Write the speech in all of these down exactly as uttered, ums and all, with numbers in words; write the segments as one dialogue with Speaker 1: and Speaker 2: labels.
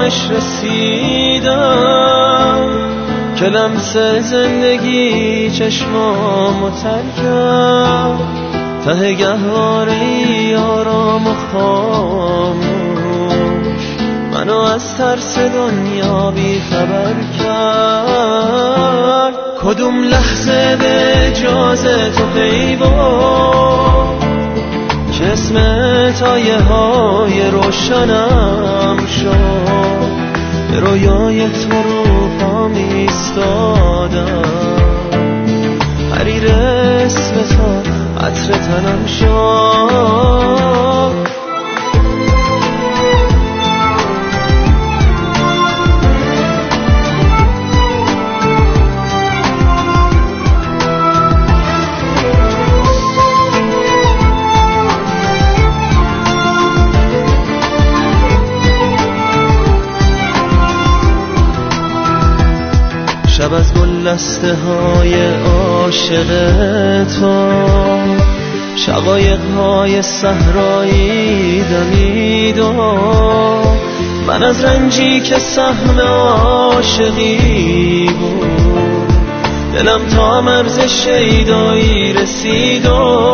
Speaker 1: آرامش رسیدم که لمس زندگی چشمامو تر کرد. ته گهواره آرام و خاموش منو از ترس دنیا بی خبر کرد. کدوم لحظه به اجازه تو پیوست که اسم تایه های روشنم شد. به رویای تو رو پا میستادم، حریر اسم تو عطر تنم شد. شب از گلدسته های عاشق تو، شقایق های صحرایی دمید و من از رنجی که سهم عاشقی بود دلم تا مرز شیدایی رسید و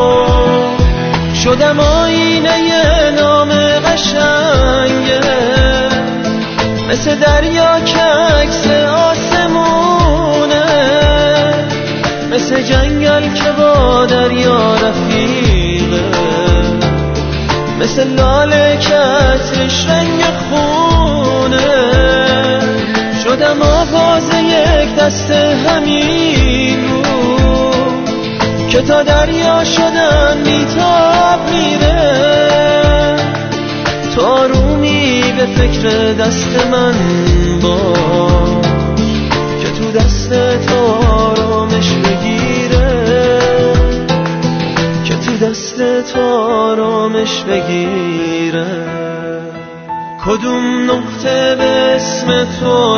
Speaker 1: شدم آینه نام قشنگه، مثل دریا که عکس آسمونه، مثل جنگل که با دریا رفیقه، مثل لاله که عطرش رنگ خونه. شدم آواز یک دست همین بود که تا دریا شدن میتاب میره. تو آرومی به فکر دست من باش که تو دست تو آرامش بگیره، که تو دست تو آرامش بگیره. کدوم نقطه به اسم تو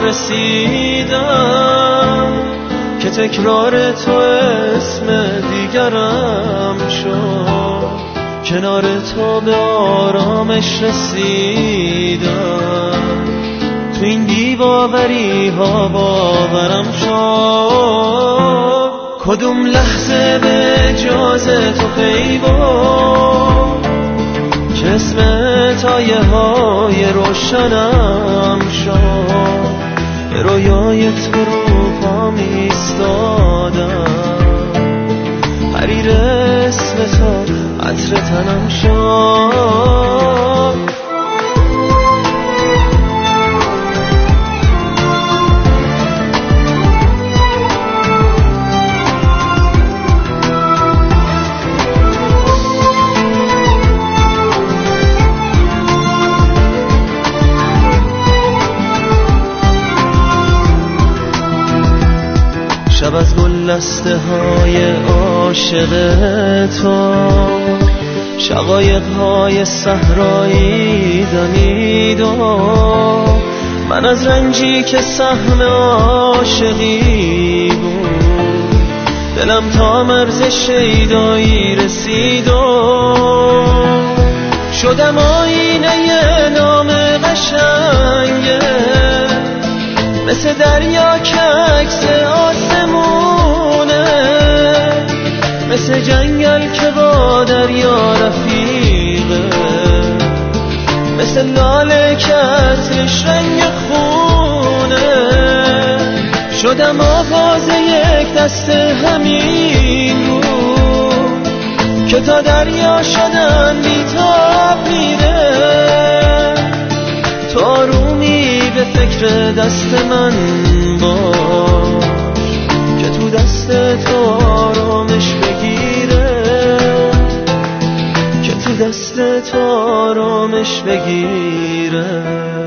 Speaker 1: رسیدم که تکرار تو اسم دیگرم شد. کنار تو به آرامش رسیدم، تو این بی‌باوری ها باورم شد. کدوم لحظه به اجازه تو پیوست که اسم تایه های روشنم شد. به رویای تو رو پا میستادم، حریر اسم تو عطر تنم شد. شب از گلدسته های عاشق تو، شقایق های صحرایی دمید و من از رنجی که سهم عاشقی بود دلم تا مرز شیدایی رسید و شدم آینه نام قشنگه، مثل دریا که عکس آسمونه، مثل جنگل که با دریا رفیقه، مثل لاله که عطرش رنگ خونه. شدم آواز یک دست همین بود که تا دریا شدن بیتاب میره. تو آرومی به فکر دست من باش که تو دست تو آرامش بگیره، که تو دست تو آرامش بگیره.